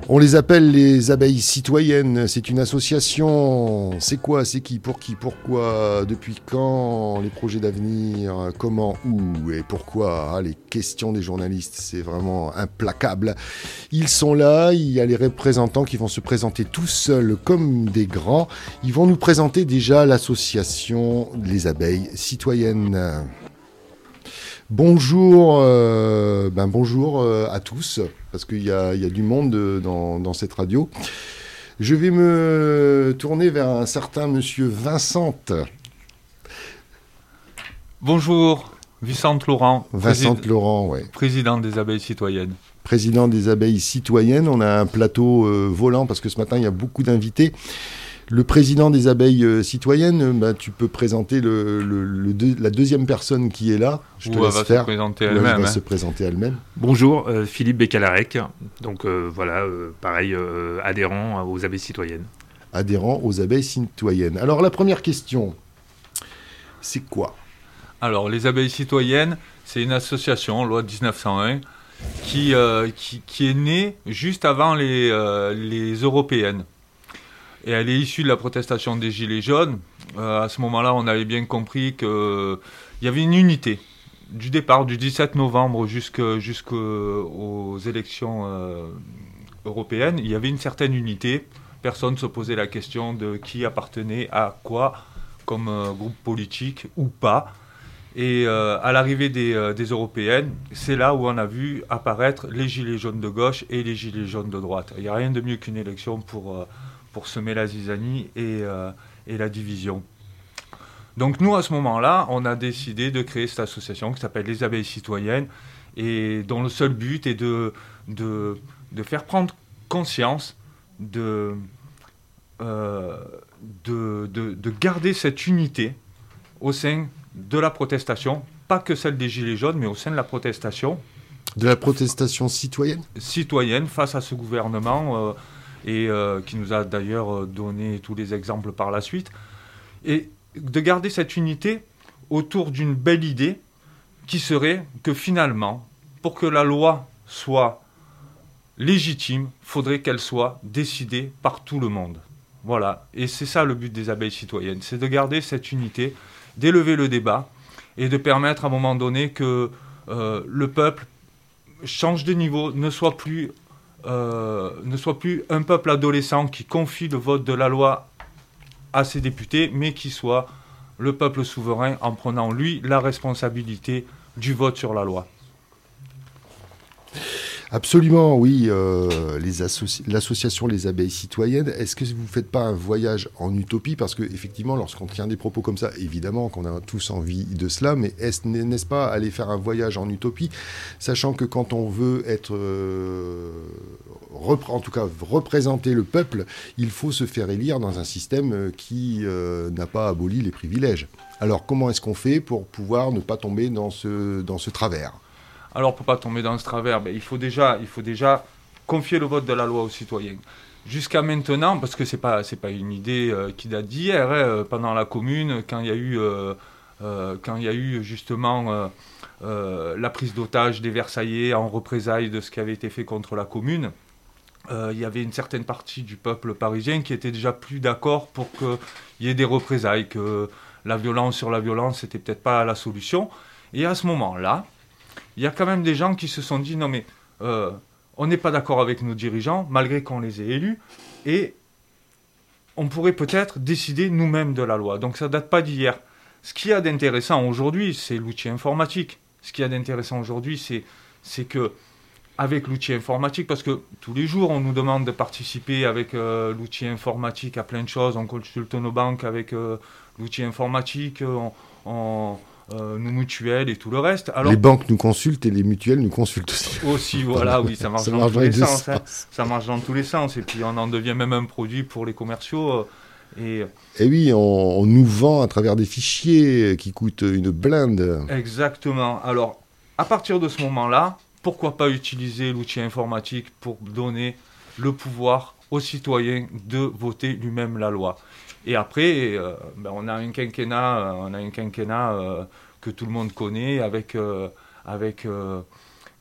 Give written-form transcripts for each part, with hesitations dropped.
On les appelle les abeilles citoyennes. C'est une association. C'est quoi? C'est qui? Pour qui? Pourquoi? Depuis quand? Les projets d'avenir? Comment? Où? Et pourquoi? Les questions des journalistes, c'est vraiment implacable. Ils sont là. Il y a les représentants qui vont se présenter tout seuls comme des grands. Ils vont nous présenter déjà l'association Les Abeilles Citoyennes. Bonjour, bonjour à tous, parce qu'il y a du monde dans cette radio. Je vais me tourner vers un certain monsieur Vincent. Bonjour, Vincent Laurent. Laurent, ouais. Président des Abeilles Citoyennes. Président des Abeilles Citoyennes. On a un plateau volant, parce que ce matin, il y a beaucoup d'invités. Le président des abeilles citoyennes, tu peux présenter la deuxième personne qui est là. Je te laisse faire. Elle va se présenter elle-même. Bonjour, Philippe Bécalarec. Donc pareil, adhérent aux abeilles citoyennes. Adhérent aux abeilles citoyennes. Alors la première question, c'est quoi? Alors les abeilles citoyennes, c'est une association, loi 1901, qui est née juste avant les européennes. Et elle est issue de la protestation des Gilets jaunes. À ce moment-là, on avait bien compris qu'il y avait une unité. Du départ, du 17 novembre jusqu'aux élections européennes, il y avait une certaine unité. Personne ne se posait la question de qui appartenait à quoi comme groupe politique ou pas. Et à l'arrivée des européennes, c'est là où on a vu apparaître les Gilets jaunes de gauche et les Gilets jaunes de droite. Il n'y a rien de mieux qu'une élection pour semer la zizanie et la division. Donc nous, à ce moment-là, on a décidé de créer cette association qui s'appelle Les Abeilles Citoyennes et dont le seul but est de faire prendre conscience de garder cette unité au sein de la protestation, pas que celle des Gilets jaunes, mais au sein de la protestation. De la protestation citoyenne ? Citoyenne face à ce gouvernement et qui nous a d'ailleurs donné tous les exemples par la suite, et de garder cette unité autour d'une belle idée qui serait que finalement, pour que la loi soit légitime, il faudrait qu'elle soit décidée par tout le monde. Voilà, et c'est ça le but des abeilles citoyennes, c'est de garder cette unité, d'élever le débat et de permettre à un moment donné que le peuple change de niveau, ne soit plus un peuple adolescent qui confie le vote de la loi à ses députés, mais qui soit le peuple souverain en prenant, lui, la responsabilité du vote sur la loi. Absolument, oui. L'association Les Abeilles Citoyennes, est-ce que vous ne faites pas un voyage en utopie? Parce qu'effectivement, lorsqu'on tient des propos comme ça, évidemment qu'on a tous envie de cela, mais n'est-ce pas aller faire un voyage en utopie, sachant que quand on veut être, en tout cas représenter le peuple, il faut se faire élire dans un système qui n'a pas aboli les privilèges. Alors comment est-ce qu'on fait pour pouvoir ne pas tomber dans ce travers? Alors, pour ne pas tomber dans ce travers, il faut déjà confier le vote de la loi aux citoyens. Jusqu'à maintenant, parce que c'est pas une idée qui date d'hier, pendant la Commune, quand il y a eu justement la prise d'otage des Versaillais en représailles de ce qui avait été fait contre la Commune, il y avait une certaine partie du peuple parisien qui était déjà plus d'accord pour qu'il y ait des représailles, que la violence sur la violence, c'était peut-être pas la solution. Et à ce moment-là, il y a quand même des gens qui se sont dit non mais on n'est pas d'accord avec nos dirigeants malgré qu'on les ait élus et on pourrait peut-être décider nous-mêmes de la loi. Donc ça ne date pas d'hier. Ce qu'il y a d'intéressant aujourd'hui, c'est l'outil informatique. Ce qu'il y a d'intéressant aujourd'hui, c'est que avec l'outil informatique, parce que tous les jours on nous demande de participer avec l'outil informatique à plein de choses, on consulte nos banques avec l'outil informatique, nos mutuelles et tout le reste. Alors, les banques nous consultent et les mutuelles nous consultent aussi. Aussi, voilà, oui, ça marche dans tous les sens. Ça marche dans tous les sens. Et puis on en devient même un produit pour les commerciaux. Et oui, on nous vend à travers des fichiers qui coûtent une blinde. Exactement. Alors, à partir de ce moment-là, pourquoi pas utiliser l'outil informatique pour donner le pouvoir aux citoyens de voter lui-même la loi. Et après, on a un quinquennat que tout le monde connaît avec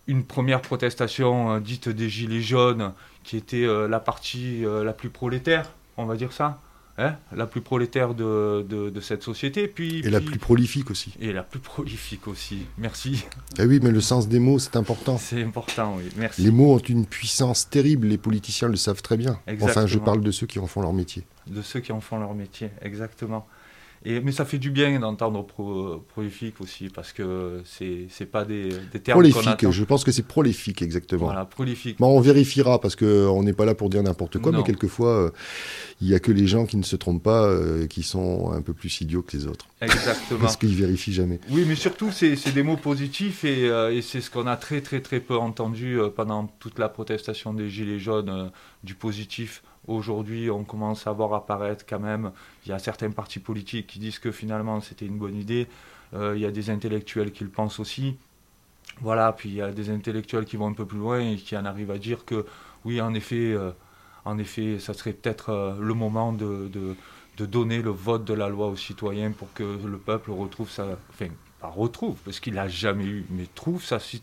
une première protestation dite des Gilets jaunes, qui était la partie la plus prolétaire, on va dire ça, hein, la plus prolétaire de cette société. La plus prolifique aussi. Et la plus prolifique aussi, merci. Eh oui, mais le sens des mots, c'est important. C'est important, oui, merci. Les mots ont une puissance terrible, les politiciens le savent très bien. Exactement. Enfin, je parle de ceux qui en font leur métier. De ceux qui en font leur métier, exactement. Mais ça fait du bien d'entendre prolifique aussi, parce que c'est pas des termes qu'on attend. Prolifique, je pense que c'est prolifique, exactement. Voilà, prolifique. Bon, on vérifiera, parce qu'on n'est pas là pour dire n'importe quoi, Non. mais quelquefois, il n'y a que les gens qui ne se trompent pas, qui sont un peu plus idiots que les autres. Exactement. Parce qu'ils vérifient jamais. Oui, mais surtout, c'est des mots positifs, et c'est ce qu'on a très très très peu entendu pendant toute la protestation des Gilets jaunes, du positif. Aujourd'hui, on commence à voir apparaître quand même, il y a certains partis politiques qui disent que finalement c'était une bonne idée, il y a des intellectuels qui le pensent aussi, voilà, puis il y a des intellectuels qui vont un peu plus loin et qui en arrivent à dire que oui, en effet, ça serait peut-être le moment de donner le vote de la loi aux citoyens pour que le peuple retrouve enfin, pas retrouve, parce qu'il l'a jamais eu, mais trouve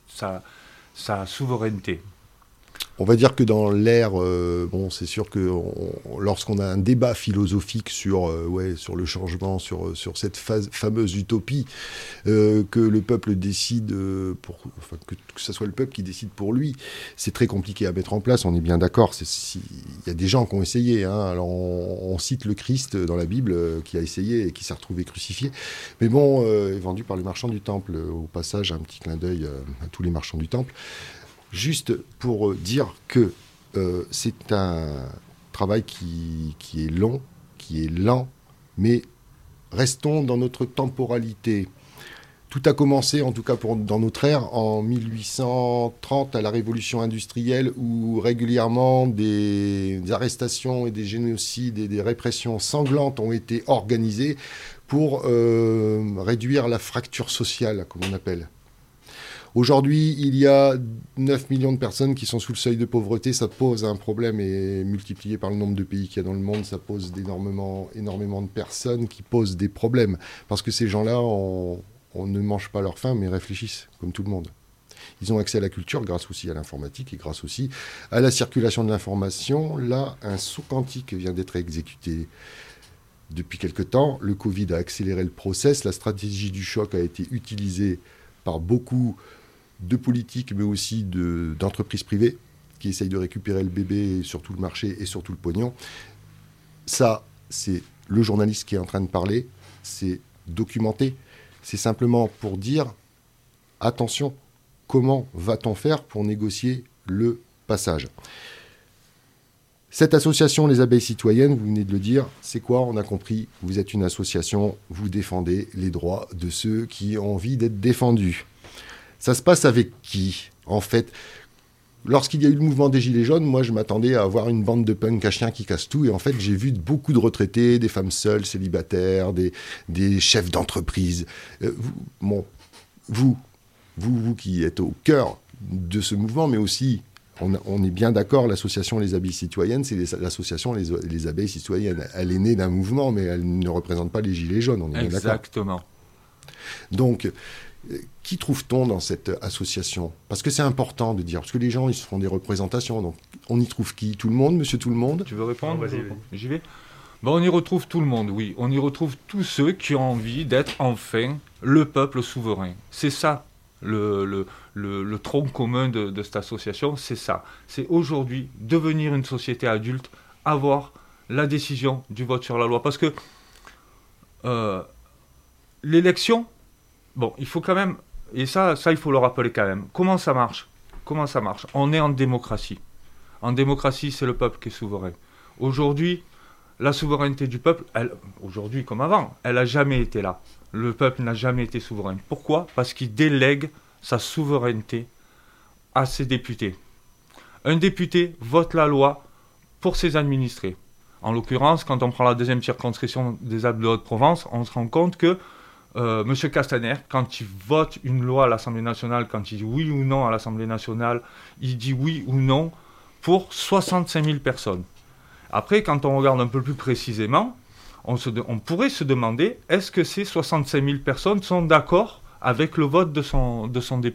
sa souveraineté. On va dire que dans l'ère, c'est sûr que lorsqu'on a un débat philosophique sur le changement, sur cette fameuse utopie, que le peuple décide, que ce soit le peuple qui décide pour lui, c'est très compliqué à mettre en place, on est bien d'accord. Il y a des gens qui ont essayé, hein. Alors on cite le Christ dans la Bible qui a essayé et qui s'est retrouvé crucifié. Mais bon, vendu par les marchands du temple. Au passage, un petit clin d'œil à tous les marchands du temple. Juste pour dire que c'est un travail qui est long, qui est lent, mais restons dans notre temporalité. Tout a commencé, en tout cas dans notre ère, en 1830, à la Révolution industrielle, où régulièrement des arrestations et des génocides et des répressions sanglantes ont été organisées pour réduire la fracture sociale, comme on appelle. Aujourd'hui, il y a 9 millions de personnes qui sont sous le seuil de pauvreté. Ça pose un problème, et multiplié par le nombre de pays qu'il y a dans le monde, ça pose énormément de personnes qui posent des problèmes. Parce que ces gens-là, on ne mange pas leur faim, mais réfléchissent, comme tout le monde. Ils ont accès à la culture grâce aussi à l'informatique et grâce aussi à la circulation de l'information. Là, un saut quantique vient d'être exécuté depuis quelque temps. Le Covid a accéléré le process. La stratégie du choc a été utilisée par beaucoup de politiques, mais aussi d'entreprises privées qui essayent de récupérer le bébé sur tout le marché et sur tout le pognon. Ça, c'est le journaliste qui est en train de parler, c'est documenté. C'est simplement pour dire, attention, comment va-t-on faire pour négocier le passage ? Cette association, les abeilles citoyennes, vous venez de le dire, c'est quoi ? On a compris, vous êtes une association, vous défendez les droits de ceux qui ont envie d'être défendus. Ça se passe avec qui ? En fait, lorsqu'il y a eu le mouvement des Gilets jaunes, moi je m'attendais à avoir une bande de punks à chiens qui cassent tout, et en fait j'ai vu beaucoup de retraités, des femmes seules, célibataires, des chefs d'entreprise. Vous qui êtes au cœur de ce mouvement, mais aussi... On est bien d'accord, l'association Les Abeilles Citoyennes, c'est l'association les Abeilles Citoyennes. Elle est née d'un mouvement, mais elle ne représente pas les Gilets jaunes, on est bien d'accord. Exactement. Donc, qui trouve-t-on dans cette association ? Parce que c'est important de dire, parce que les gens, ils se font des représentations, donc on y trouve qui ? Tout le monde, monsieur tout le monde ? Tu veux répondre ? Vas-y. J'y vais. On y retrouve tout le monde, oui. On y retrouve tous ceux qui ont envie d'être enfin le peuple souverain. C'est ça. Le tronc commun de cette association, c'est ça. C'est aujourd'hui devenir une société adulte, avoir la décision du vote sur la loi. Parce que l'élection, il faut quand même, et ça il faut le rappeler quand même, comment ça marche ? On est en démocratie. En démocratie, c'est le peuple qui est souverain. Aujourd'hui, la souveraineté du peuple, aujourd'hui comme avant, elle n'a jamais été là. Le peuple n'a jamais été souverain. Pourquoi ? Parce qu'il délègue sa souveraineté à ses députés. Un député vote la loi pour ses administrés. En l'occurrence, quand on prend la deuxième circonscription des Alpes de Haute-Provence, on se rend compte que M. Castaner, quand il vote une loi à l'Assemblée nationale, quand il dit oui ou non à l'Assemblée nationale, il dit oui ou non pour 65 000 personnes. Après, quand on regarde un peu plus précisément, on pourrait se demander, est-ce que ces 65 000 personnes sont d'accord avec le vote de son député ?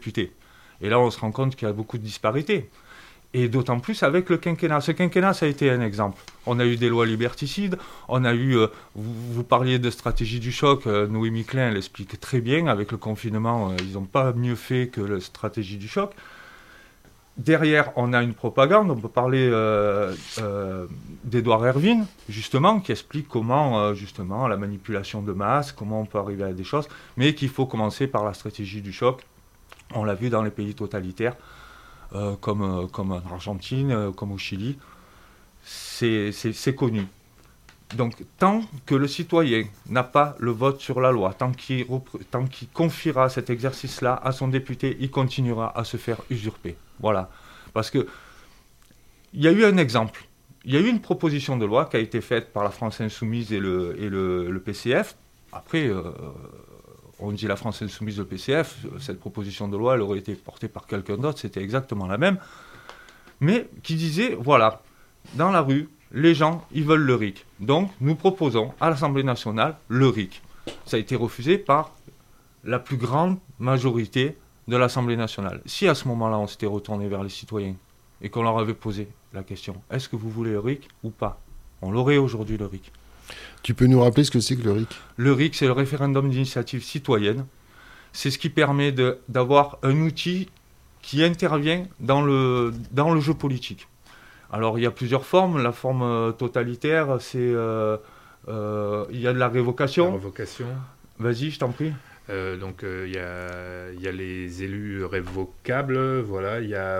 Et là, on se rend compte qu'il y a beaucoup de disparités. Et d'autant plus avec le quinquennat. Ce quinquennat, ça a été un exemple. On a eu des lois liberticides, on a eu, vous parliez de stratégie du choc, Noémie Klein l'explique très bien, avec le confinement, ils n'ont pas mieux fait que la stratégie du choc. Derrière, on a une propagande, on peut parler d'Édouard Hervine, justement, qui explique comment, justement, la manipulation de masse, comment on peut arriver à des choses, mais qu'il faut commencer par la stratégie du choc. On l'a vu dans les pays totalitaires, comme en Argentine, comme au Chili, c'est connu. Donc, tant que le citoyen n'a pas le vote sur la loi, tant qu'il confiera cet exercice-là à son député, il continuera à se faire usurper. Voilà. Parce que il y a eu un exemple. Il y a eu une proposition de loi qui a été faite par la France Insoumise et le PCF. Après, on dit la France Insoumise, le PCF, cette proposition de loi, elle aurait été portée par quelqu'un d'autre, c'était exactement la même. Mais qui disait, voilà, dans la rue, les gens, ils veulent le RIC. Donc, nous proposons à l'Assemblée nationale le RIC. Ça a été refusé par la plus grande majorité de l'Assemblée nationale. Si à ce moment-là, on s'était retourné vers les citoyens et qu'on leur avait posé la question, est-ce que vous voulez le RIC ou pas ? On l'aurait aujourd'hui, le RIC. Tu peux nous rappeler ce que c'est que le RIC ? Le RIC, c'est le référendum d'initiative citoyenne. C'est ce qui permet d'avoir un outil qui intervient dans le jeu politique. Alors, il y a plusieurs formes. La forme totalitaire, c'est... il y a de la révocation. La révocation. Vas-y, je t'en prie. Donc, il y a les élus révocables. Voilà, il y a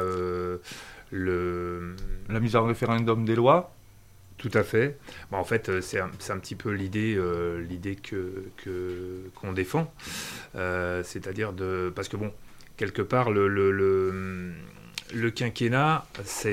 la mise en référendum des lois. Tout à fait. Bon, en fait, c'est un petit peu l'idée qu'on défend. C'est-à-dire parce que, bon, quelque part, le quinquennat, ça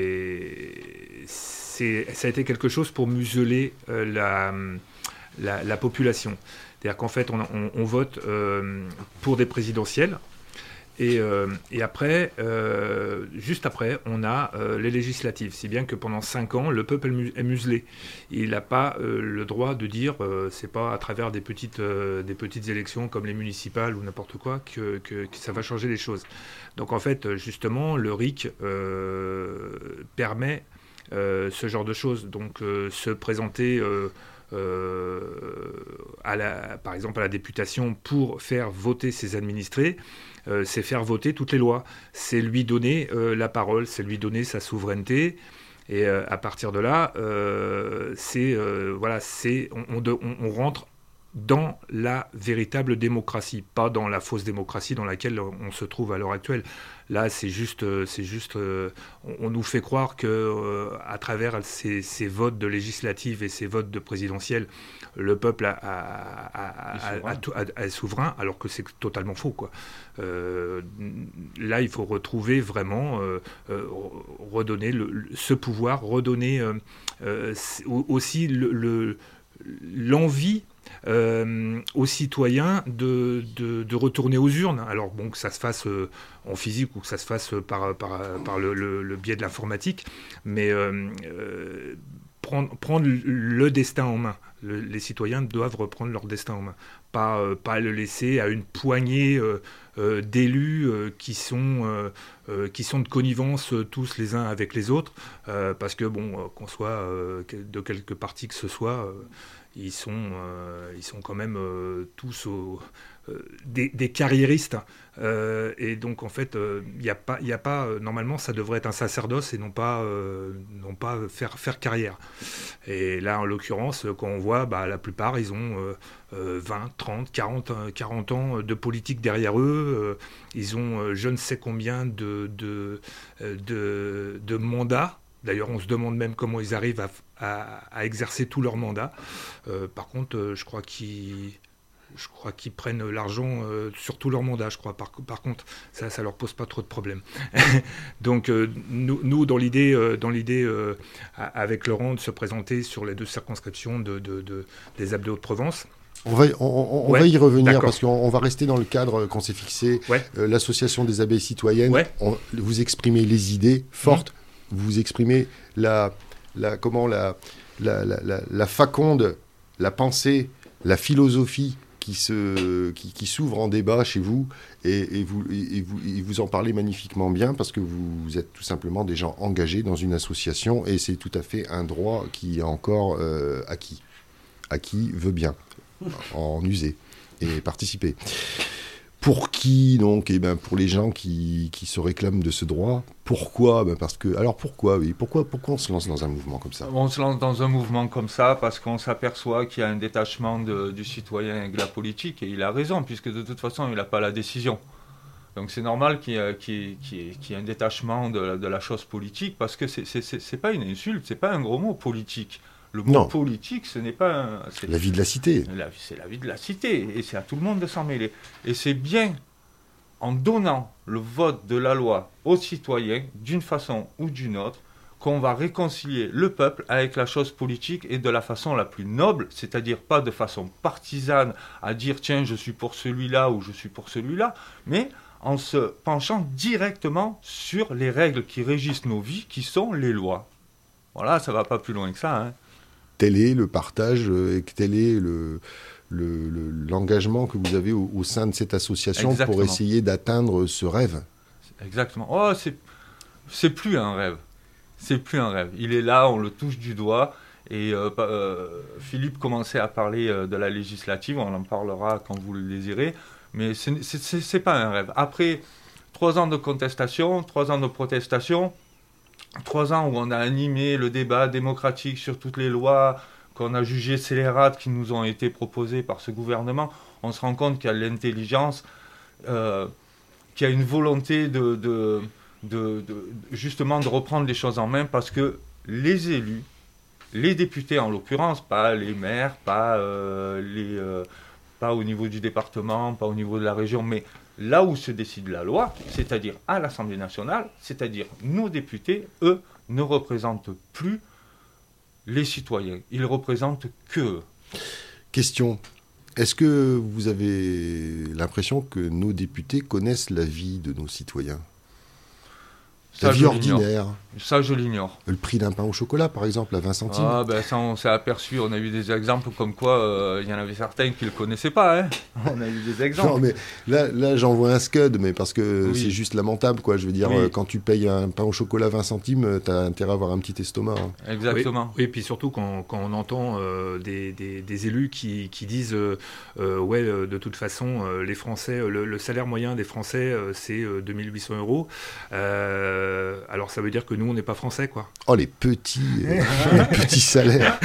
a été quelque chose pour museler la population. C'est-à-dire qu'en fait, on vote pour des présidentielles. Et après, juste après, on a les législatives. Si bien que pendant 5 ans, le peuple est muselé. Il n'a pas le droit de dire, c'est pas à travers des petites élections comme les municipales ou n'importe quoi que ça va changer les choses. Donc en fait, justement, le RIC permet ce genre de choses. Donc se présenter... par exemple à la députation pour faire voter ses administrés, c'est faire voter toutes les lois, c'est lui donner la parole, c'est lui donner sa souveraineté, et à partir de là on rentre dans la véritable démocratie, pas dans la fausse démocratie dans laquelle on se trouve à l'heure actuelle. Là, c'est juste, on nous fait croire que à travers ces votes de législatives et ces votes de présidentielles, le peuple est souverain, alors que c'est totalement faux, quoi. Là, il faut retrouver vraiment, redonner ce pouvoir, redonner aussi l'envie aux citoyens de retourner aux urnes. Alors bon, que ça se fasse en physique ou que ça se fasse par le biais de l'informatique, mais prendre le destin en main. Les citoyens doivent reprendre leur destin en main. Pas le laisser à une poignée d'élus qui sont de connivence tous les uns avec les autres, parce que bon, qu'on soit de quelque parti que ce soit, ils sont quand même tous des carriéristes, et donc en fait il y a pas normalement ça devrait être un sacerdoce et non pas faire carrière. Et là en l'occurrence, quand on voit, la plupart ils ont 20, 30, 40 ans de politique derrière eux, ils ont je ne sais combien de mandats. D'ailleurs, on se demande même comment ils arrivent à exercer tous leurs mandats. Par contre, je crois qu'ils prennent l'argent sur tous leurs mandats, je crois. Par contre, ça leur pose pas trop de problèmes. Donc, nous, dans l'idée, avec Laurent, de se présenter sur les 2 circonscriptions des Alpes de Haute-Provence. On va y revenir, parce qu'on va rester dans le cadre qu'on s'est fixé. Ouais. L'association des abeilles citoyennes, ouais. Vous exprimez les idées fortes. Vous exprimez la faconde, la pensée, la philosophie qui s'ouvre en débat chez vous, et vous en parlez magnifiquement bien, parce que vous êtes tout simplement des gens engagés dans une association, et c'est tout à fait un droit qui est encore acquis. À qui veut bien en user et participer. Pour qui, donc? Pour les gens qui se réclament de ce droit. Pourquoi? Pourquoi on se lance dans un mouvement comme ça? On se lance dans un mouvement comme ça parce qu'on s'aperçoit qu'il y a un détachement du citoyen avec la politique, et il a raison, puisque de toute façon, il n'a pas la décision. Donc c'est normal qu'il y ait un détachement de la chose politique, parce que c'est pas une insulte, c'est pas un gros mot, politique. Le mot politique, ce n'est pas... C'est la vie de la cité. C'est la vie de la cité, et c'est à tout le monde de s'en mêler. Et c'est bien en donnant le vote de la loi aux citoyens, d'une façon ou d'une autre, qu'on va réconcilier le peuple avec la chose politique, et de la façon la plus noble, c'est-à-dire pas de façon partisane, à dire tiens, je suis pour celui-là ou je suis pour celui-là, mais en se penchant directement sur les règles qui régissent nos vies, qui sont les lois. Voilà, ça va pas plus loin que ça, hein. Tel est le partage, et tel est l'engagement que vous avez au sein de cette association. Exactement. Pour essayer d'atteindre ce rêve. Exactement. Oh, c'est plus un rêve. C'est plus un rêve. Il est là, on le touche du doigt. Et Philippe commençait à parler de la législative, on en parlera quand vous le désirez. Mais c'est pas un rêve. Après 3 ans de contestation, 3 ans de protestation, 3 ans où on a animé le débat démocratique sur toutes les lois qu'on a jugées scélérates qui nous ont été proposées par ce gouvernement, on se rend compte qu'il y a de l'intelligence, qu'il y a une volonté justement de reprendre les choses en main, parce que les élus, les députés en l'occurrence, pas les maires, pas au niveau du département, pas au niveau de la région, mais là où se décide la loi, c'est-à-dire à l'Assemblée nationale, c'est-à-dire nos députés, eux, ne représentent plus les citoyens. Ils représentent qu'eux. Question. Est-ce que vous avez l'impression que nos députés connaissent la vie de nos citoyens ? La vie ordinaire. Ça, je l'ignore. Le prix d'un pain au chocolat, par exemple, à 20 centimes. Ah, ça, on s'est aperçu. On a eu des exemples comme quoi il y en avait certains qui ne le connaissaient pas. Hein. On a eu des exemples. Non, mais là j'en vois un scud, mais parce que c'est juste lamentable, quoi. Je veux dire, quand tu payes un pain au chocolat 20 centimes, tu as intérêt à avoir un petit estomac. Hein. Exactement. Oui, et puis surtout quand on entend des élus qui disent de toute façon, les Français, le salaire moyen des Français, c'est 2800 €. Alors ça veut dire que nous on n'est pas français, quoi. Oh, les petits salaires.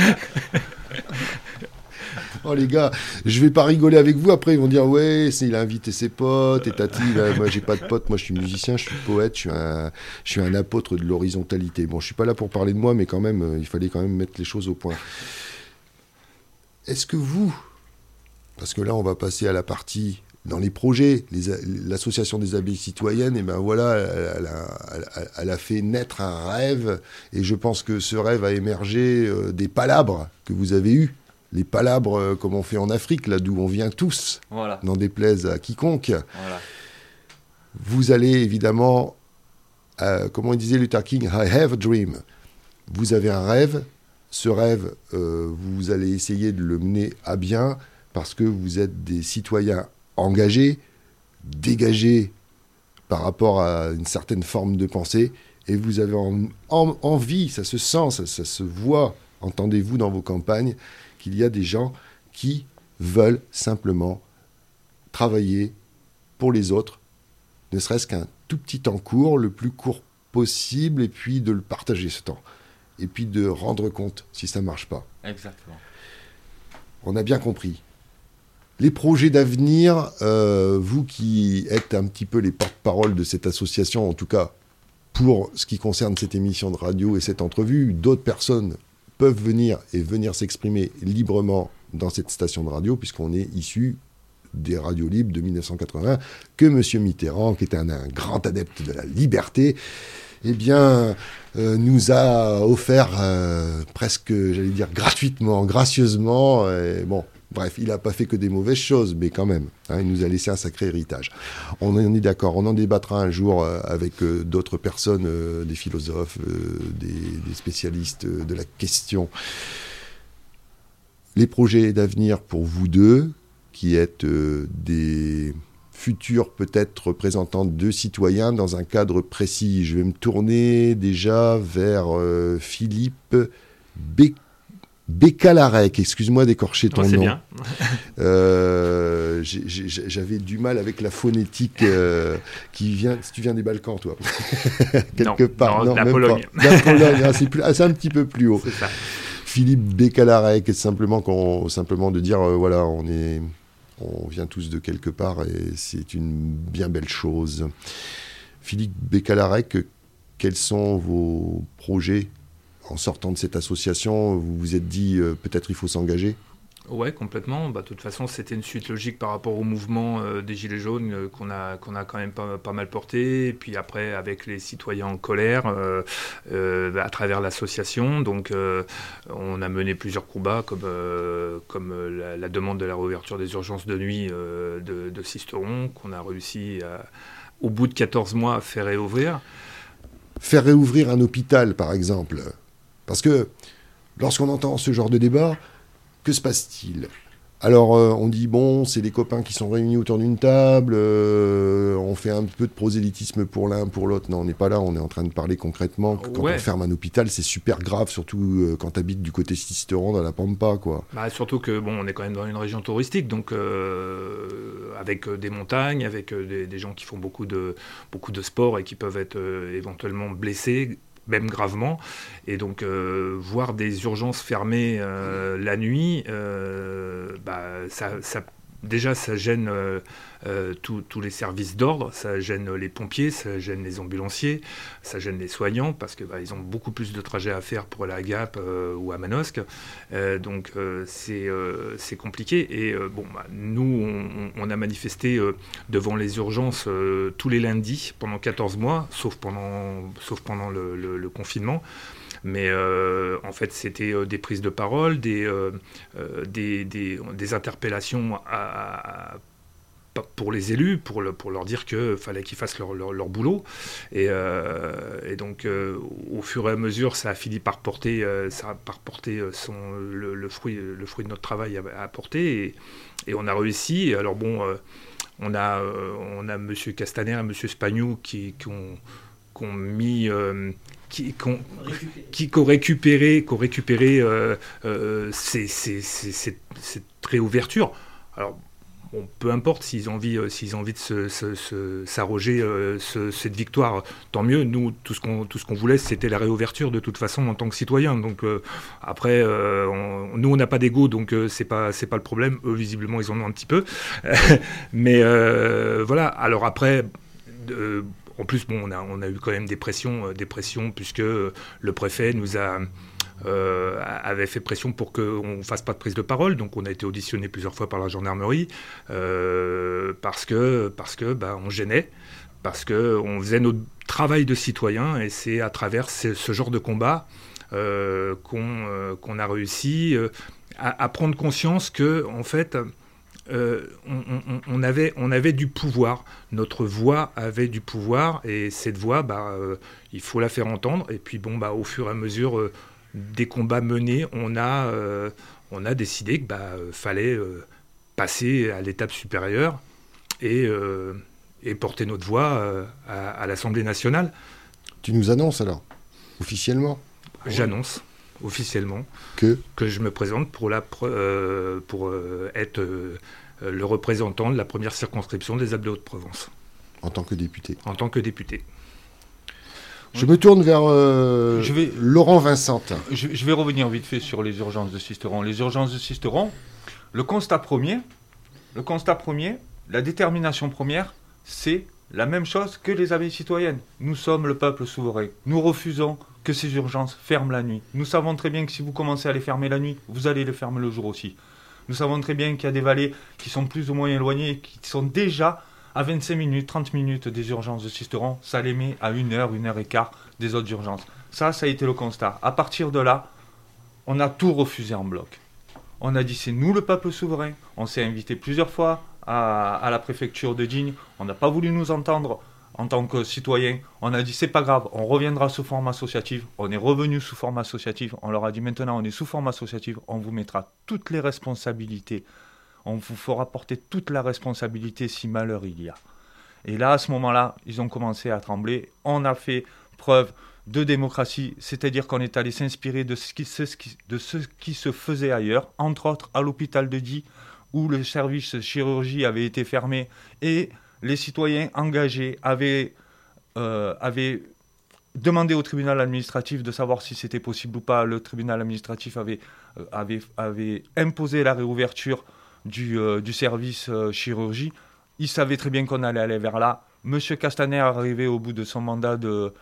Oh les gars, je vais pas rigoler avec vous, après ils vont dire ouais, il a invité ses potes, et tati, moi j'ai pas de potes, moi je suis musicien, je suis poète, je suis un apôtre de l'horizontalité. Bon, je suis pas là pour parler de moi, mais quand même, il fallait quand même mettre les choses au point. Est-ce que vous, parce que là on va passer à la partie dans les projets, l'association des abeilles citoyennes, et elle a fait naître un rêve, et je pense que ce rêve a émergé des palabres que vous avez eus, les palabres comme on fait en Afrique, là d'où on vient tous, n'en déplaise à quiconque. Voilà. Vous allez évidemment, comment disait Luther King, I have a dream. Vous avez un rêve, ce rêve, vous allez essayer de le mener à bien, parce que vous êtes des citoyens engagés, dégagés par rapport à une certaine forme de pensée, et vous avez envie, ça se sent, ça se voit, entendez-vous dans vos campagnes, qu'il y a des gens qui veulent simplement travailler pour les autres, ne serait-ce qu'un tout petit temps court, le plus court possible, et puis de le partager ce temps, et puis de rendre compte si ça ne marche pas. Exactement. On a bien compris. Les projets d'avenir, vous qui êtes un petit peu les porte-parole de cette association, en tout cas pour ce qui concerne cette émission de radio et cette entrevue, d'autres personnes peuvent venir s'exprimer librement dans cette station de radio, puisqu'on est issu des radios libres de 1980, que M. Mitterrand, qui était un grand adepte de la liberté, nous a offert presque, j'allais dire, gratuitement, gracieusement, bref, il n'a pas fait que des mauvaises choses, mais quand même, il nous a laissé un sacré héritage. On est d'accord, on en débattra un jour avec d'autres personnes, des philosophes, des spécialistes de la question. Les projets d'avenir pour vous deux, qui êtes des futurs peut-être représentants de citoyens dans un cadre précis. Je vais me tourner déjà vers Philippe Bécalarec, excuse-moi d'écorcher ton nom. Bien. J'avais du mal avec la phonétique qui vient. Si tu viens des Balkans, toi, quelque part. Non, de la Pologne. La Pologne, hein, c'est un petit peu plus haut. C'est ça. Philippe Bécalarec, simplement de dire voilà, on vient tous de quelque part et c'est une bien belle chose. Philippe Bécalarec, quels sont vos projets? En sortant de cette association, vous vous êtes dit peut-être il faut s'engager? Ouais, complètement. De toute façon, c'était une suite logique par rapport au mouvement des Gilets jaunes qu'on a quand même pas mal porté. Et puis après, avec les citoyens en colère, à travers l'association. Donc, on a mené plusieurs combats, comme la demande de la réouverture des urgences de nuit de Sisteron, qu'on a réussi, au bout de 14 mois, à faire réouvrir. Faire réouvrir un hôpital, par exemple. Parce que lorsqu'on entend ce genre de débat, que se passe-t-il? Alors, on dit, bon, c'est des copains qui sont réunis autour d'une table, on fait un peu de prosélytisme pour l'un, pour l'autre. Non, on n'est pas là, on est en train de parler concrètement. Quand on ferme un hôpital, c'est super grave, surtout quand tu habites du côté Sisteron, dans la Pampa, quoi. Surtout que, on est quand même dans une région touristique, donc avec des montagnes, avec des gens qui font beaucoup de sport et qui peuvent être éventuellement blessés, même gravement, et donc voir des urgences fermées la nuit, déjà ça gêne tous les services d'ordre, ça gêne les pompiers, ça gêne les ambulanciers, ça gêne les soignants, parce que ils ont beaucoup plus de trajets à faire pour aller à Gap ou à Manosque, donc c'est compliqué. Et nous on a manifesté devant les urgences tous les lundis pendant 14 mois, sauf pendant le confinement. Mais en fait, c'était des prises de parole, des interpellations pour les élus, pour leur dire qu'il fallait qu'ils fassent leur boulot. Et donc, au fur et à mesure, ça a fini par porter le fruit de notre travail à porter. Et on a réussi. Alors on a M. Castaner et M. Spagnou qui ont mis... qui ont récupéré cette réouverture. Alors, peu importe s'ils ont envie de s'arroger cette victoire, tant mieux. Nous, tout ce qu'on voulait, c'était la réouverture de toute façon en tant que citoyen. Donc après, nous, on n'a pas d'ego, donc c'est pas le problème. Eux, visiblement, ils en ont un petit peu. Mais voilà. Alors après. En plus, on a eu quand même des pressions puisque le préfet nous avait fait pression pour qu'on ne fasse pas de prise de parole. Donc on a été auditionné plusieurs fois par la gendarmerie parce que on gênait, parce qu'on faisait notre travail de citoyen, et c'est à travers ce genre de combat qu'on a réussi à prendre conscience que, en fait, on avait du pouvoir, notre voix avait du pouvoir, et cette voix, il faut la faire entendre. Et puis au fur et à mesure des combats menés, on a décidé qu'il fallait passer à l'étape supérieure et porter notre voix à l'Assemblée nationale. Tu nous annonces alors, officiellement? J'annonce officiellement que je me présente pour être le représentant de la première circonscription des Alpes de Haute-Provence. En tant que député. En tant que député. Je me tourne vers Laurent Vincent. Je vais revenir vite fait sur les urgences de Sisteron. Les urgences de Sisteron, le constat premier, la détermination première, c'est la même chose que les abeilles citoyennes. Nous sommes le peuple souverain. Nous refusons que ces urgences ferment la nuit. Nous savons très bien que si vous commencez à les fermer la nuit, vous allez les fermer le jour aussi. Nous savons très bien qu'il y a des vallées qui sont plus ou moins éloignées, qui sont déjà à 25 minutes, 30 minutes des urgences de Sisteron. Ça les met à 1 heure, 1 heure et quart des autres urgences. Ça a été le constat. À partir de là, on a tout refusé en bloc. On a dit c'est nous le peuple souverain. On s'est invité plusieurs fois à la préfecture de Digne. On n'a pas voulu nous entendre en tant que citoyens. On a dit c'est pas grave, on reviendra sous forme associative. On est revenu sous forme associative. On leur a dit maintenant on est sous forme associative. On vous mettra toutes les responsabilités on vous fera porter toute la responsabilité si malheur il y a. Et là, à ce moment-là, ils ont commencé à trembler. On a fait preuve de démocratie, c'est-à-dire qu'on est allé s'inspirer de ce qui se faisait ailleurs, entre autres à l'hôpital de Die, où le service chirurgie avait été fermé et les citoyens engagés avaient demandé au tribunal administratif de savoir si c'était possible ou pas. Le tribunal administratif avait imposé la réouverture du service chirurgie. Il savait très bien qu'on allait aller vers là. Monsieur Castaner arrivé au bout de son mandat de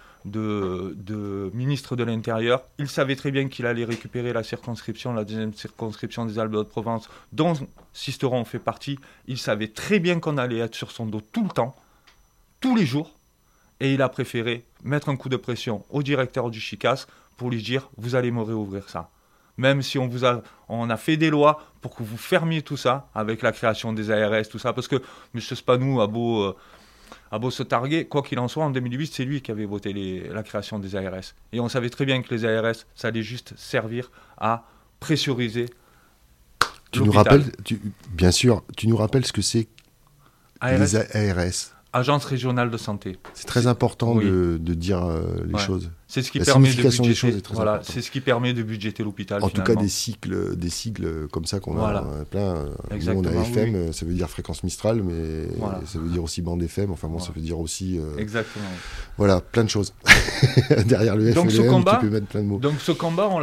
ministre de l'Intérieur. Il savait très bien qu'il allait récupérer la deuxième circonscription des Alpes-de-Haute-Provence, dont Sisteron fait partie. Il savait très bien qu'on allait être sur son dos tout le temps, tous les jours. Et il a préféré mettre un coup de pression au directeur du CHICAS pour lui dire « Vous allez me réouvrir ça ». Même si on a fait des lois pour que vous fermiez tout ça, avec la création des ARS, tout ça, parce que M. Spanou a beau se targuer, quoi qu'il en soit, en 2008, c'est lui qui avait voté la création des ARS. Et on savait très bien que les ARS, ça allait juste servir à pressuriser l'hôpital. Bien sûr, tu nous rappelles ce que c'est les ARS. Agence régionale de santé. C'est très important de dire les choses. C'est ce qui la permet signification de des choses est très importante. C'est ce qui permet de budgéter l'hôpital. En tout cas, des sigles comme ça qu'on a plein. Nous, on a FM, ça veut dire fréquence Mistral, mais ça veut dire aussi bande FM. Enfin bon, ça veut dire aussi. Exactement. Voilà, plein de choses derrière le FM. Tu peux mettre plein de mots. Donc ce combat, on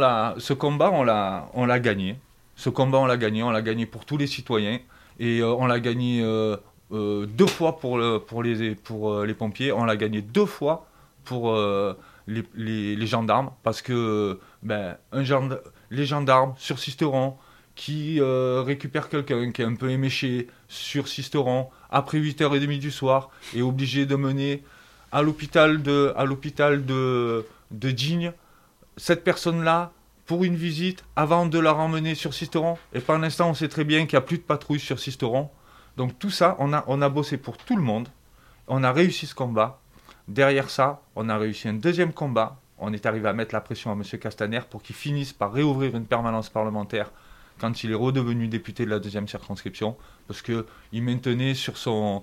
l'a gagné. Ce combat, on l'a gagné pour tous les citoyens et on l'a gagné. 2 fois pour les pompiers, on l'a gagné 2 fois pour les gendarmes, parce que les gendarmes sur Sisteron qui récupèrent quelqu'un qui est un peu éméché sur Sisteron après 8h30 du soir est obligé de mener à l'hôpital de Digne cette personne-là pour une visite avant de la ramener sur Sisteron. Et par l'instant, on sait très bien qu'il n'y a plus de patrouille sur Sisteron. Donc tout ça, on a bossé pour tout le monde. On a réussi ce combat. Derrière ça, on a réussi un deuxième combat. On est arrivé à mettre la pression à M. Castaner pour qu'il finisse par réouvrir une permanence parlementaire quand il est redevenu député de la deuxième circonscription, parce qu'il maintenait sur son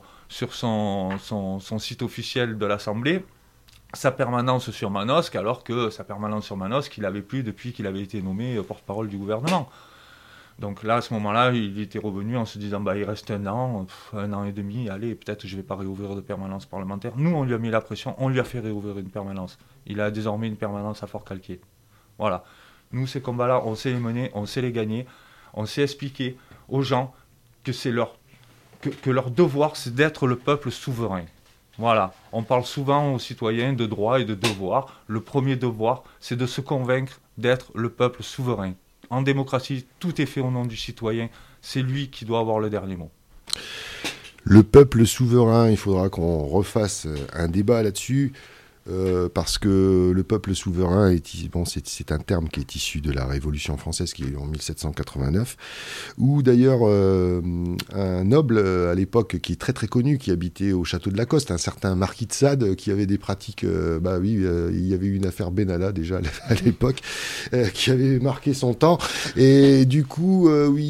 site officiel de l'Assemblée sa permanence sur Manosque, alors que sa permanence sur Manosque, il n'avait plus depuis qu'il avait été nommé porte-parole du gouvernement. Donc là, à ce moment-là, il était revenu en se disant il reste un an et demi, allez, peut-être je ne vais pas réouvrir de permanence parlementaire. Nous, on lui a mis la pression, on lui a fait réouvrir une permanence. Il a désormais une permanence à Fort-Calquier. Voilà. Nous, ces combats-là, on sait les mener, on sait les gagner, on sait expliquer aux gens que que leur devoir, c'est d'être le peuple souverain. Voilà. On parle souvent aux citoyens de droits et de devoirs. Le premier devoir, c'est de se convaincre d'être le peuple souverain. En démocratie, tout est fait au nom du citoyen. C'est lui qui doit avoir le dernier mot. Le peuple souverain, il faudra qu'on refasse un débat là-dessus. Parce que le peuple souverain, c'est un terme qui est issu de la Révolution française qui est eu en 1789, où d'ailleurs un noble à l'époque qui est très très connu, qui habitait au château de Lacoste, un certain marquis de Sade, qui avait des pratiques, il y avait eu une affaire Benalla déjà à l'époque, qui avait marqué son temps, et du coup,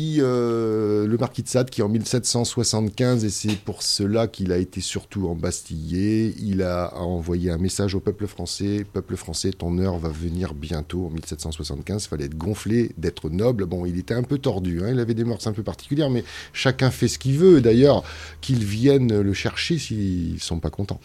le marquis de Sade qui en 1775, et c'est pour cela qu'il a été surtout embastillé, il a envoyé un message au peuple français, ton heure va venir bientôt. En 1775, il fallait être gonflé, d'être noble. Bon, il était un peu tordu, il avait des mœurs un peu particulières, mais chacun fait ce qu'il veut. D'ailleurs, qu'ils viennent le chercher s'ils ne sont pas contents.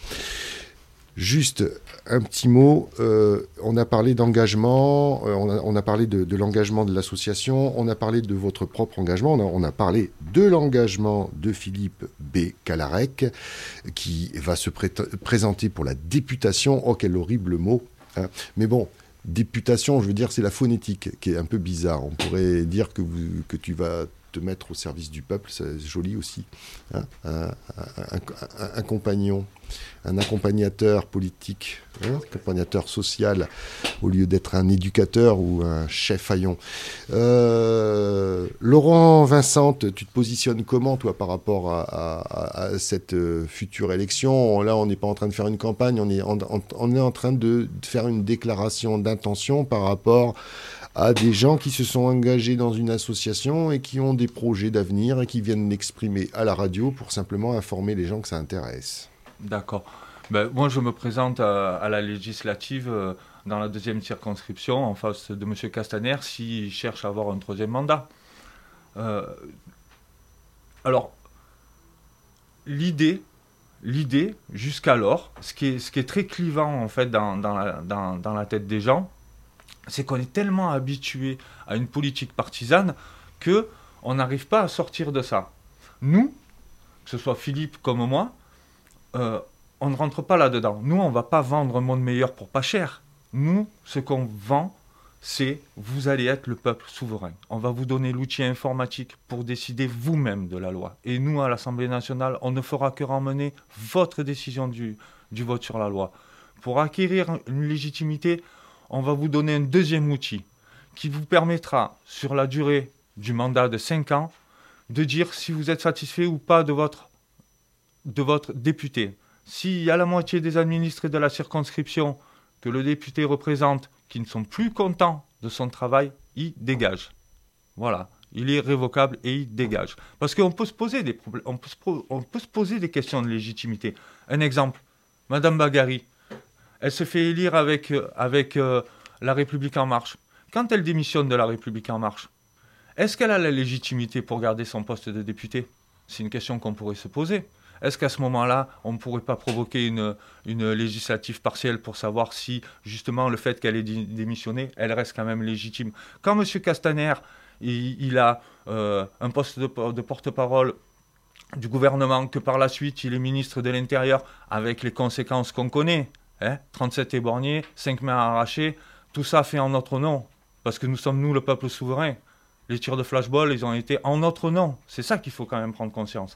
Juste un petit mot, on a parlé d'engagement, on a parlé de l'engagement de l'association, on a parlé de votre propre engagement, on a parlé de l'engagement de Philippe B. Calarec, qui va se présenter pour la députation. Oh, quel horrible mot, hein. Mais bon, députation, je veux dire, c'est la phonétique qui est un peu bizarre. On pourrait dire que tu vas te mettre au service du peuple, c'est joli aussi, hein. Un compagnon. un accompagnateur politique, accompagnateur social, au lieu d'être un éducateur ou un chef haillon. Laurent Vincent, tu te positionnes comment, toi, par rapport à cette future élection ? Là, on n'est pas en train de faire une campagne, on est en train de faire une déclaration d'intention par rapport à des gens qui se sont engagés dans une association et qui ont des projets d'avenir et qui viennent l'exprimer à la radio pour simplement informer les gens que ça intéresse. D'accord. Moi, je me présente à la législative dans la 2e circonscription en face de M. Castaner s'il cherche à avoir un 3e mandat. Alors, l'idée, jusqu'alors, ce qui est très clivant en fait dans la tête des gens, c'est qu'on est tellement habitué à une politique partisane qu'on n'arrive pas à sortir de ça. Nous, que ce soit Philippe comme moi, on ne rentre pas là-dedans. Nous, on ne va pas vendre un monde meilleur pour pas cher. Nous, ce qu'on vend, c'est vous allez être le peuple souverain. On va vous donner l'outil informatique pour décider vous-même de la loi. Et nous, à l'Assemblée nationale, on ne fera que ramener votre décision du vote sur la loi. Pour acquérir une légitimité, on va vous donner un 2e outil qui vous permettra, sur la durée du mandat de 5 ans, de dire si vous êtes satisfait ou pas de votre député. S'il y a la moitié des administrés de la circonscription que le député représente qui ne sont plus contents de son travail, il dégage. Voilà, il est révocable et il dégage. Parce qu'on peut se poser des problèmes, on peut se poser des questions de légitimité. Un exemple, Madame Bagary, elle se fait élire avec La République En Marche. Quand elle démissionne de La République En Marche, est-ce qu'elle a la légitimité pour garder son poste de député ? C'est une question qu'on pourrait se poser. Est-ce qu'à ce moment-là, on ne pourrait pas provoquer une législative partielle pour savoir si, justement, le fait qu'elle ait démissionné, elle reste quand même légitime ? Quand M. Castaner, il a un poste de porte-parole du gouvernement, que par la suite, il est ministre de l'Intérieur, avec les conséquences qu'on connaît, 37 éborgnés, 5 mains arrachées, tout ça fait en notre nom, parce que nous sommes, nous, le peuple souverain. Les tirs de flashball, ils ont été en notre nom. C'est ça qu'il faut quand même prendre conscience.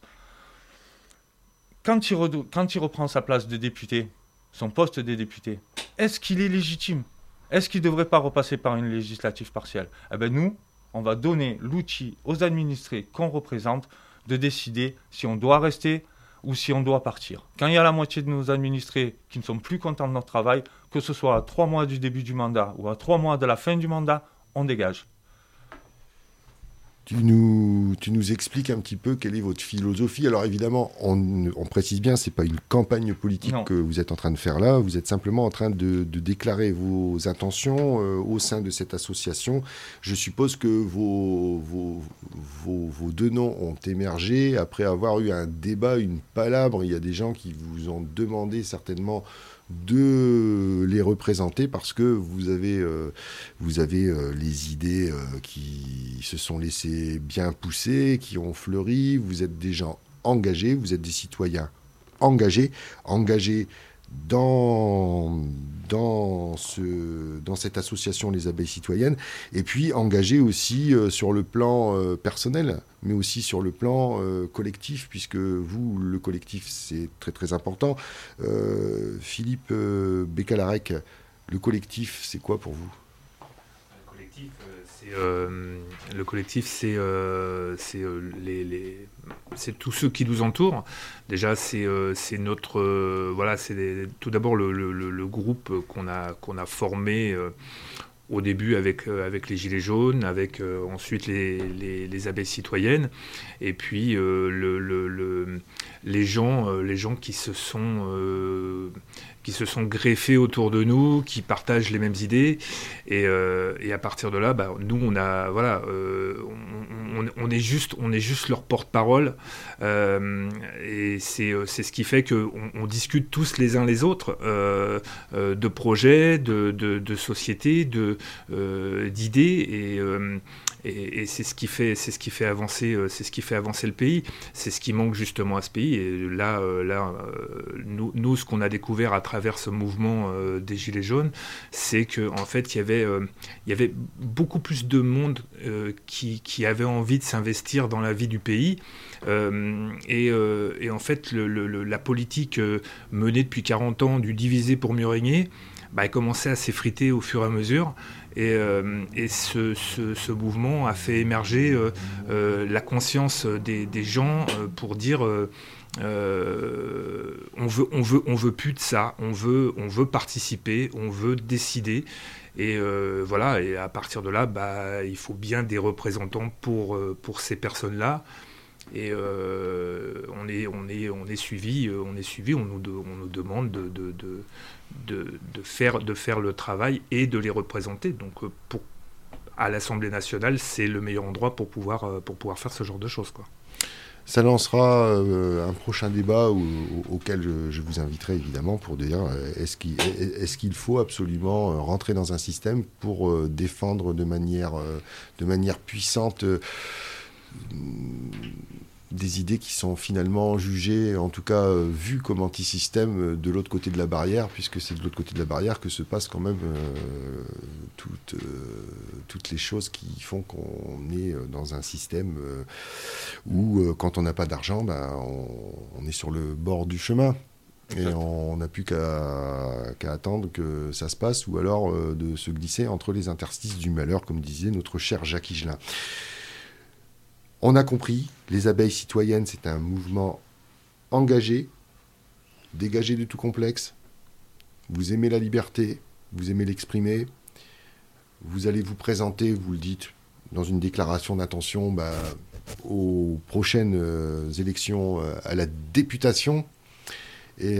Quand il reprend sa place de député, son poste de député, est-ce qu'il est légitime ? Est-ce qu'il ne devrait pas repasser par une législative partielle ? Nous, on va donner l'outil aux administrés qu'on représente de décider si on doit rester ou si on doit partir. Quand il y a la moitié de nos administrés qui ne sont plus contents de notre travail, que ce soit à 3 mois du début du mandat ou à 3 mois de la fin du mandat, on dégage. Tu nous expliques un petit peu quelle est votre philosophie. Alors évidemment, on précise bien, ce n'est pas une campagne politique que vous êtes en train de faire là. Vous êtes simplement en train de déclarer vos intentions au sein de cette association. Je suppose que vos 2 noms ont émergé après avoir eu un débat, une palabre. Il y a des gens qui vous ont demandé certainement de les représenter parce que vous avez les idées qui se sont laissées bien pousser, qui ont fleuri. Vous êtes des gens engagés, vous êtes des citoyens engagés dans cette association Les Abeilles Citoyennes, et puis engagés aussi sur le plan personnel, mais aussi sur le plan collectif, puisque vous, le collectif, c'est très très important. Philippe Bécalarec, le collectif, c'est quoi pour vous ? Le collectif, c'est tous ceux qui nous entourent. Déjà, c'est notre c'est tout d'abord le groupe qu'on a formé au début avec les Gilets jaunes, avec ensuite les abeilles citoyennes, et puis les gens qui se sont greffés autour de nous, qui partagent les mêmes idées, et à partir de là, nous on est juste leur porte-parole, et c'est ce qui fait qu'on discute tous les uns les autres de projets, de sociétés, d'idées, et c'est ce qui fait avancer le pays. C'est ce qui manque justement à ce pays. Et là, nous, ce qu'on a découvert à travers travers ce mouvement des Gilets jaunes, c'est qu'en fait, il y avait beaucoup plus de monde qui avait envie de s'investir dans la vie du pays. Et en fait, la politique menée depuis 40 ans du diviser pour mieux régner, elle commençait à s'effriter au fur et à mesure. Et ce mouvement a fait émerger la conscience des gens pour dire on veut plus de ça, on veut participer, on veut décider. Et voilà, et à partir de là, il faut bien des représentants pour ces personnes-là. Et on est suivi, on nous demande de faire le travail et de les représenter. Donc à l'Assemblée nationale, c'est le meilleur endroit pour pouvoir faire ce genre de choses, quoi. Ça lancera un prochain débat auquel je vous inviterai évidemment pour dire est-ce qu'il faut absolument rentrer dans un système pour défendre de manière puissante des idées qui sont finalement jugées, en tout cas vues comme anti-système de l'autre côté de la barrière, puisque c'est de l'autre côté de la barrière que se passent quand même toutes les choses qui font qu'on est dans un système où quand on n'a pas d'argent, on est sur le bord du chemin. Et on n'a plus qu'à attendre que ça se passe, ou alors de se glisser entre les interstices du malheur, comme disait notre cher Jacques Higelin. On a compris, les abeilles citoyennes, c'est un mouvement engagé, dégagé de tout complexe. Vous aimez la liberté, vous aimez l'exprimer. Vous allez vous présenter, vous le dites, dans une déclaration d'intention aux prochaines élections à la députation. Et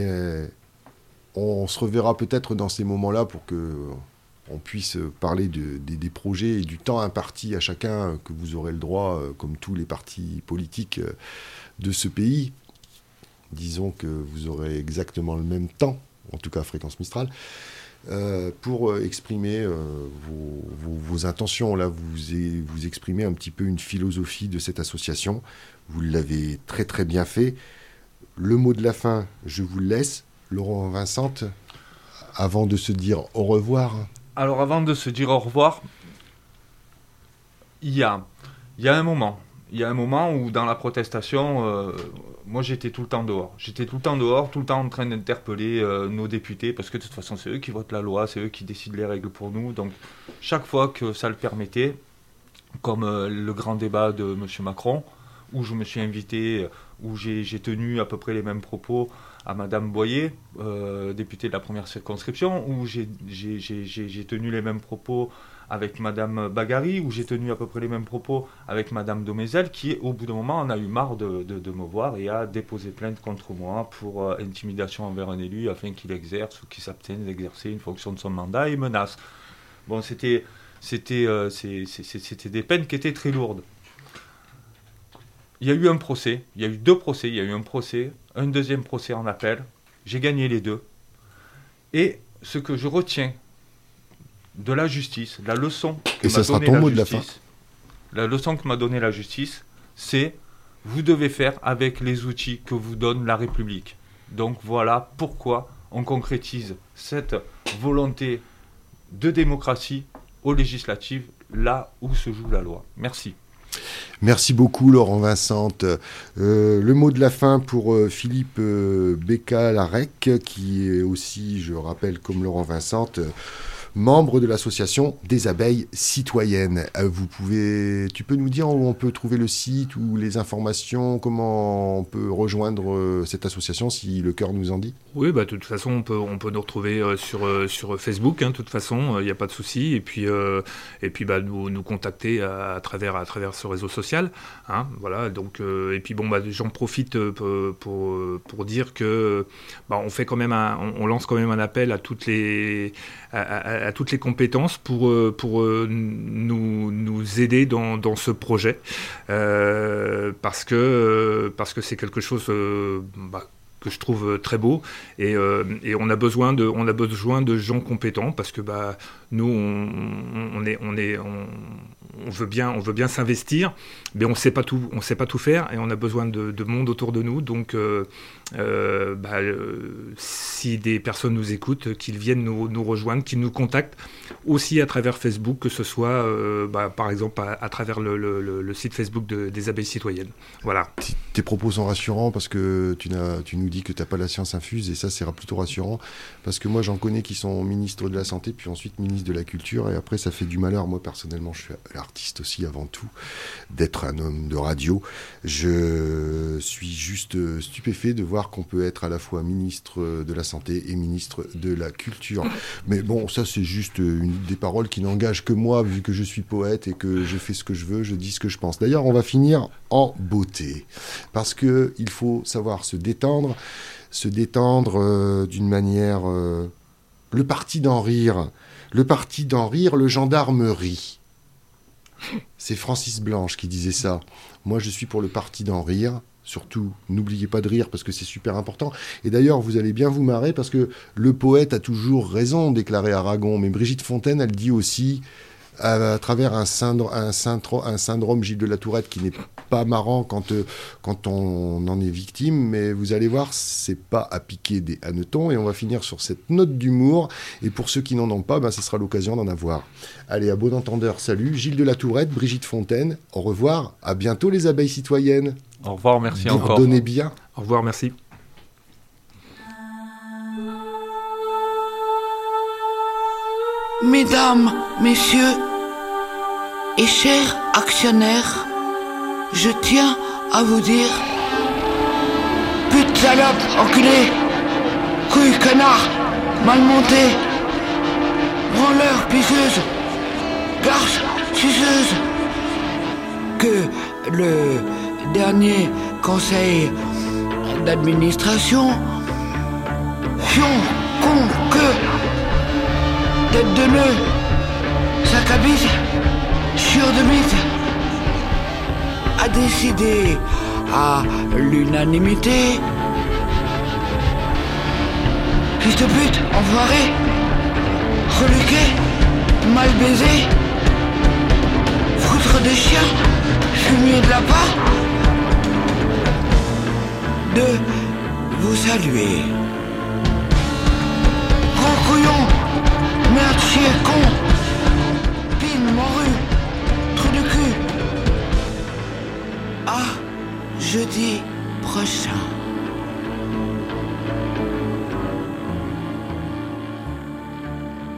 on se reverra peut-être dans ces moments-là pour qu'on puisse parler des projets et du temps imparti à chacun que vous aurez le droit, comme tous les partis politiques de ce pays. Disons que vous aurez exactement le même temps, en tout cas Fréquence Mistral, pour exprimer vos intentions. Là, vous exprimez un petit peu une philosophie de cette association. Vous l'avez très très bien fait. Le mot de la fin, je vous le laisse. Laurent Vincente, avant de se dire au revoir. Alors avant de se dire au revoir, il y a un moment où dans la protestation, moi j'étais tout le temps dehors. J'étais tout le temps dehors, tout le temps en train d'interpeller nos députés, parce que de toute façon c'est eux qui votent la loi, c'est eux qui décident les règles pour nous. Donc chaque fois que ça le permettait, comme le grand débat de M. Macron, où je me suis invité, où j'ai tenu à peu près les mêmes propos à Madame Boyer, députée de la première circonscription, où j'ai tenu les mêmes propos avec Madame Bagary, où j'ai tenu à peu près les mêmes propos avec Madame Domézel, qui au bout d'un moment en a eu marre de me voir et a déposé plainte contre moi pour intimidation envers un élu afin qu'il exerce ou qu'il s'abstienne d'exercer une fonction de son mandat et menace. Bon, c'était des peines qui étaient très lourdes. Il y a eu un procès, il y a eu 2 procès, il y a eu un procès, un deuxième procès en appel, j'ai gagné les 2. Et ce que je retiens de la justice, la leçon que m'a donnée la justice, la leçon que m'a donnée la justice, c'est vous devez faire avec les outils que vous donne la République. Donc voilà pourquoi on concrétise cette volonté de démocratie aux législatives, là où se joue la loi. Merci. Merci beaucoup Laurent Vincente. Le mot de la fin pour Philippe Becca-Larec, qui est aussi, je rappelle, comme Laurent Vincente, membre de l'association des abeilles citoyennes. Tu peux nous dire où on peut trouver le site ou les informations, comment on peut rejoindre cette association si le cœur nous en dit ? Oui, de toute façon, on peut nous retrouver sur Facebook, de toute façon, il n'y a pas de souci. Et puis nous contacter à travers ce réseau social. Voilà, donc, et puis j'en profite pour dire que on fait quand même on lance quand même un appel à toutes les compétences pour nous aider dans ce projet, parce que c'est quelque chose que je trouve très beau, et on a besoin de gens compétents, parce que nous on on veut bien s'investir, mais on sait pas tout faire et on a besoin de monde autour de nous. Donc, si des personnes nous écoutent, qu'ils viennent nous rejoindre, qu'ils nous contactent aussi à travers Facebook, que ce soit par exemple à travers le site Facebook des abeilles citoyennes. Voilà. Tes propos sont rassurants parce que tu nous dis que tu n'as pas la science infuse et ça c'est plutôt rassurant parce que moi j'en connais qui sont ministres de la Santé puis ensuite ministres de la Culture et après ça fait du malheur. Moi personnellement je suis artiste aussi avant tout, d'être un homme de radio. Je suis juste stupéfait de voir qu'on peut être à la fois ministre de la Santé et ministre de la Culture. Mais bon, ça c'est juste des paroles qui n'engagent que moi vu que je suis poète et que je fais ce que je veux, je dis ce que je pense. D'ailleurs, on va finir en beauté parce que il faut savoir se détendre d'une manière... le parti d'en rire, le gendarmerie. C'est Francis Blanche qui disait ça. Moi, je suis pour le parti d'en rire. Surtout, n'oubliez pas de rire parce que c'est super important. Et d'ailleurs, vous allez bien vous marrer parce que le poète a toujours raison, déclarait Aragon. Mais Brigitte Fontaine, elle dit aussi, à travers un syndrome Gilles de la Tourette qui n'est pas marrant quand on en est victime, mais vous allez voir, c'est pas à piquer des hannetons. Et on va finir sur cette note d'humour. Et pour ceux qui n'en ont pas, ce sera l'occasion d'en avoir. Allez, à bon entendeur, salut. Gilles de la Tourette, Brigitte Fontaine, au revoir. À bientôt les abeilles citoyennes. Au revoir, merci encore. Donnez bien. Au revoir, merci. Mesdames, messieurs et chers actionnaires, je tiens à vous dire: pute, salope, enculé, couille, connard, mal monté, branleur, pisseuse, garce, suceuse, que le dernier conseil d'administration, fion, con, que, tête de nœud, sac à bise, chieur de mythe, a décidé à l'unanimité, fils de pute, enfoiré, reluqué, mal baisé, foutre des chiens, fumier de lapin, de vous saluer. Grand couillon,